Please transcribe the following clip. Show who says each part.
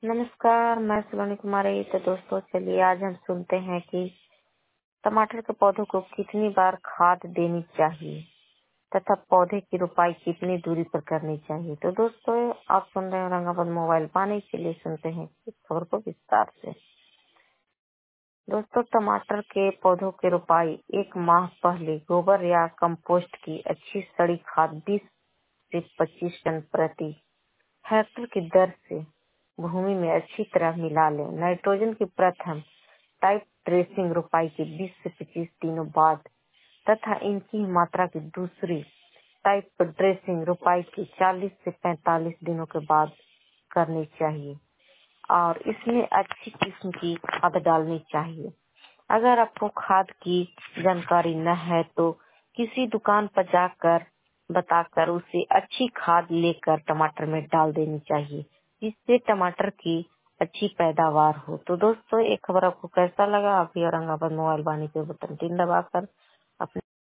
Speaker 1: नमस्कार, मैं सलोनी कुमारी। तो दोस्तों चलिए आज हम सुनते हैं कि टमाटर के पौधों को कितनी बार खाद देनी चाहिए तथा पौधे की रोपाई कितनी दूरी पर करनी चाहिए। तो दोस्तों आप सुन रहे हैं औरंगाबाद मोबाइल पानी के लिए सुनते हैं इस खबर को विस्तार से। दोस्तों टमाटर के पौधों की रोपाई 1 माह पहले गोबर या कंपोस्ट की अच्छी सड़ी खाद 20 से 25 टन प्रति हेक्टेयर की दर से भूमि में अच्छी तरह मिला लें। नाइट्रोजन की प्रथम टाइप ड्रेसिंग रोपाई के 20 से 25 दिनों बाद तथा इनकी मात्रा की दूसरी टाइप ड्रेसिंग रोपाई के 40 से 45 दिनों के बाद करनी चाहिए और इसमें अच्छी किस्म की खाद डालनी चाहिए। अगर आपको खाद की जानकारी न है तो किसी दुकान पर जाकर बताकर उसे अच्छी खाद लेकर टमाटर में डाल देनी चाहिए, जिससे टमाटर की अच्छी पैदावार हो। तो दोस्तों ये खबर आपको कैसा लगा? आप भी औरंगाबाद मोबाइल वाणी पे बटन 3 दबाकर अपने